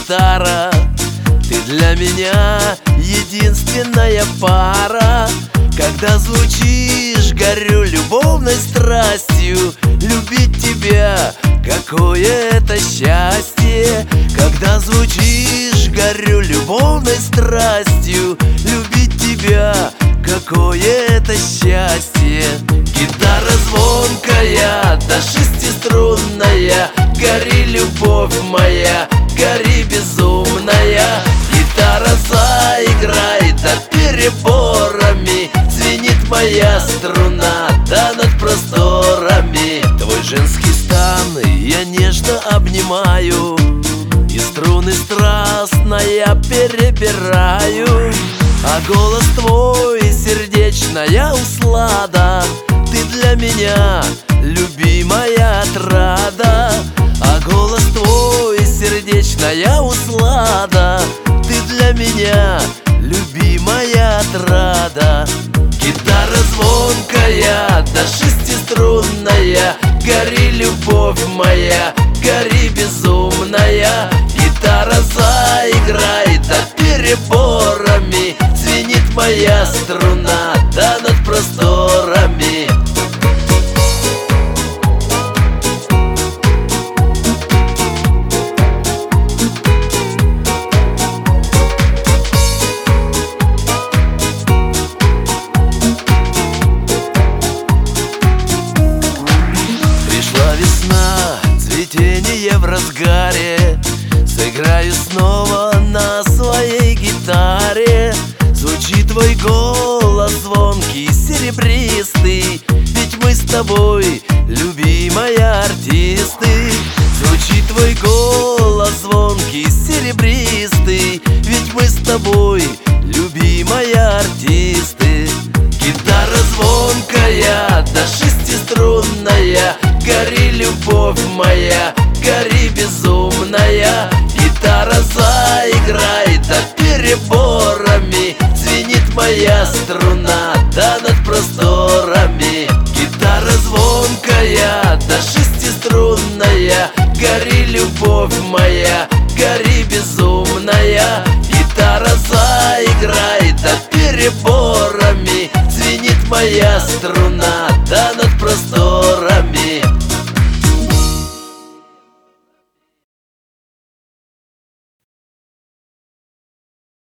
гитара. Ты для меня единственная пара. Когда звучишь, горю любовной страстью. Любить тебя, какое это счастье. Когда звучишь, горю любовной страстью. Любить тебя, какое это счастье. Гитара звонкая, да шестиструнная. Гори, любовь моя, гори безумная. Гитара заиграет, да переборами звенит моя струна, да над просторами. Твой женский стан я нежно обнимаю, и струны страстно я перебираю. А голос твой сердечная услада. Ты для меня любимая отрада. А голос твой сердечная услада. Ты для меня любимая отрада. Гитара звонкая, да шестиструнная. Гори, любовь моя, гори безумная. Гитара заиграет, да переборами звенит моя струна, да над просторами. Пришла весна, цветение в разгаре. Сыграю снова на своей гитаре. Звучит твой голос звонкий, серебристый. Ведь мы с тобой, любимая, артисты. Звучит твой голос звонкий, серебристый. Ведь мы с тобой, любимая, артисты. Гитара звонкая, да шестиструнная. Гори, любовь моя, гори безумная. Гитара заиграет, да переборами звенит моя струна, да над